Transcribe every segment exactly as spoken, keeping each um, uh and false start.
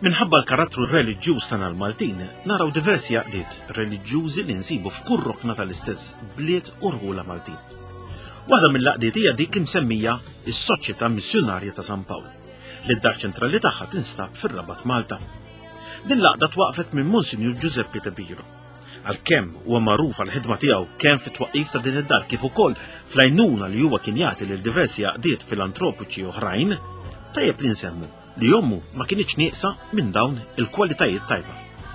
Minħabba l-karattru reliġjuż tagħna l-Maltin, naraw diversi għaqdiet reliġjużi li nsibu f'kull rokna tal-istess bliet u rħula Maltin. Waħda mill-għaqdiet hija dik imsemmija s-Soċjetà Missjonarja ta' San Pawl, li d-dar ċentrali tagħha tinstab fir-Rabat Malta. Din l-għaqda twaqfet minn Monsinjur Giuseppe De Piro. Għalkemm huwa magħruf għall-ħidma tiegħu kemm fit-twaqqif ta' din id-dar kif ukoll fl-għajnuna li huwa kien jagħti lil diversi għaqdiet filantropiċi oħrajn, tajjeb li nsemmu li ommu ma kienx nieqsa minn dawn il-kwalitajiet tajba.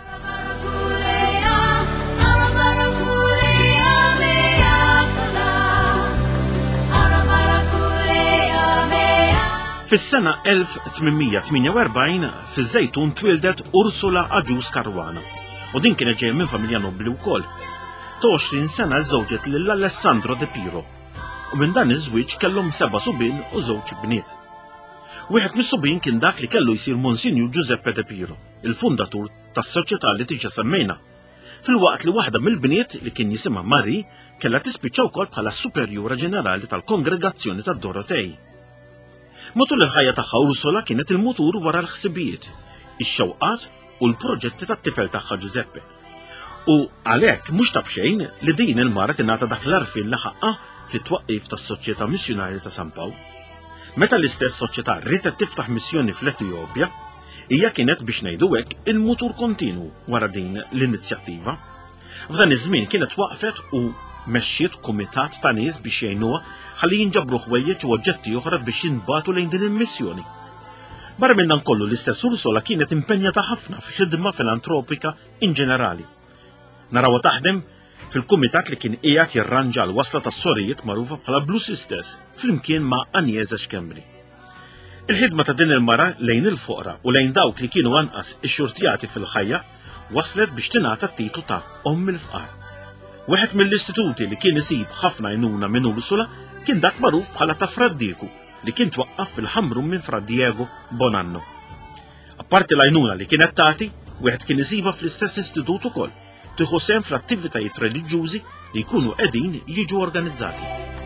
Fis-sena elf tminmija tminja u erbgħin fiż-Żejtun twildet Ursula Aġuż Karwana, u din kienet ġejja minn familja nobbli wkoll. Ta' għoxrin sena żżewġet lil Alessandro De Piro, u minn dan iż-żwieġ kellhom seba' subien u żewġ bniet. Wieħed mis-subien kien dak li kellu jsir Monsinjur Giuseppe De Piro, il-fundatur tas-soċjetà li tiġa semmejna. Filwaqt li waħda mill-bniet li kien jisimha Marie kellha tispiċċa wkoll bħala Superjura Ġenerali tal-Kongregazzjoni tad-Dorotej. Matul il-ħajja tagħha Ursula kienet il-mutur wara l-ħsibijiet, ix-xewqat u l-proġetti tat-tifel tagħha Giuseppe. U għalhekk mhux ta' bxejn li din il-mara tingħata dak l-għarfien li ħaqqa fit-twaqqif tas-Soċjetà Missjonarja ta' San Pawl. Meta l-istess soċjetà rritet tiftaħ missjoni fl-Etjopja, hija kienet biex ngħidu hekk il-mutur kontinwu wara din l-inizjattiva. F'dan iż-żmien kienet waqfet u mexxiet kumitat ta' nies biex jgħinuha ħalli jinġabru ħwejjeġ u oġġetti oħra biex jinbagħtu lejn din il-missjoni. Barra minn dan kollu l-istess Ursula kienet impenjata ħafna f'ħidma filantropika in ġenerali. Narawha taħdem fil-kumitat li kien qiegħed jirranġa l-wasla tas-sorijiet magħrufa bħala Blue Sisters flimkien ma' Agnese Xkembri. Il-ħidma ta' din il-mara lejn il-foqra u lejn dawk li kienu anqas ix-xurtjati fil-ħajja waslet biex tingħata t-titlu ta' Omm il-Fqar. Wieħed mill-istituti li kien isib ħafna għajnuna minn Ursula kien dak magħruf bħala ta' Fraddiku li kien twaqqaf fil-ħamrum minn Fra Diego Bonanno. Apparti l-għajnuna li kienet tagħti, wieħed kien isibha fl-istess istitut ukoll, tieħu sehem fl-attivitajiet reliġjużi li jkunu qegħdin jiġu organizzati.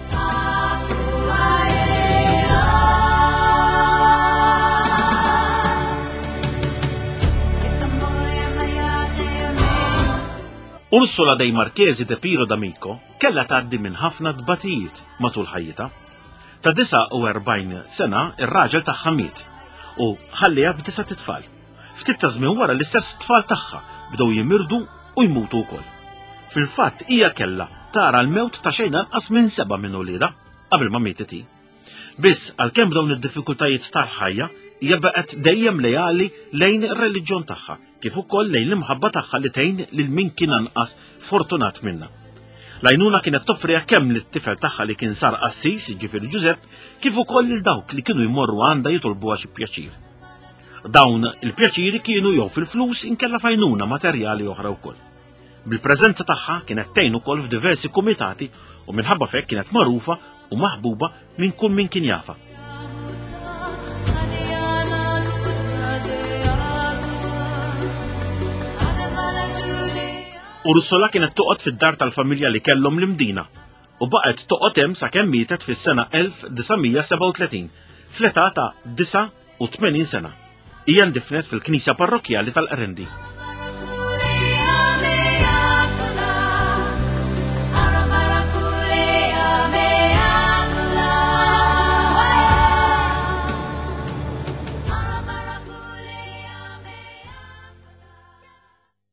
Ursula dei Marchesi De Piro d'Amico kellha tgħaddi minn ħafna dbatijiet matul ħajjitha. Ta' disa' u erbgħin sena ir-raġel tagħha miet u ħalliha b'disa' titfal. Ftit ta' żmien wara l-istess tfal tagħha bdew jimirdu u jmutu wkoll. Fil-fatt hija kellha tara l-mewt ta' xejn anqas minn seba' minn uliedha qabel ma mietet hi. Biss għalkemm dawn id-diffikultajiet tal-ħajja hija baqgħet dejjem lejali lejn ir-reliġjon tagħha, kif ukoll lejn l-imħabba tagħha li tgħin lil min kien anqas fortunat minnha. L-għajnuna kienet toffriha kemm lit-tifel tagħha li kien sar qassis, jiġifieri Giuseppe, kif ukoll lil dawk li kienu jmorru għandha jitolbuha xi pjaċir. Dawn il-pjaċiri kienu jew fil-flus inkella f'għajnuna materjali oħra wkoll. Bil-preżenza tagħha kienet tgħin ukoll f'diversi kumitati u minħabba f'hekk kienet magħrufa u maħbuba minn kull min kien jafa. Ursula kienet toqgħod fid-dar tal-familja li kellhom l-imdina u baqgħet toqgħod hemm sakemm mietet fis-sena elf disgħamija seba' u tletin fl-età ta' disa' u tmenin sena. Hija ndifnet fil-Knisja Parrokjali tal-Qerendi.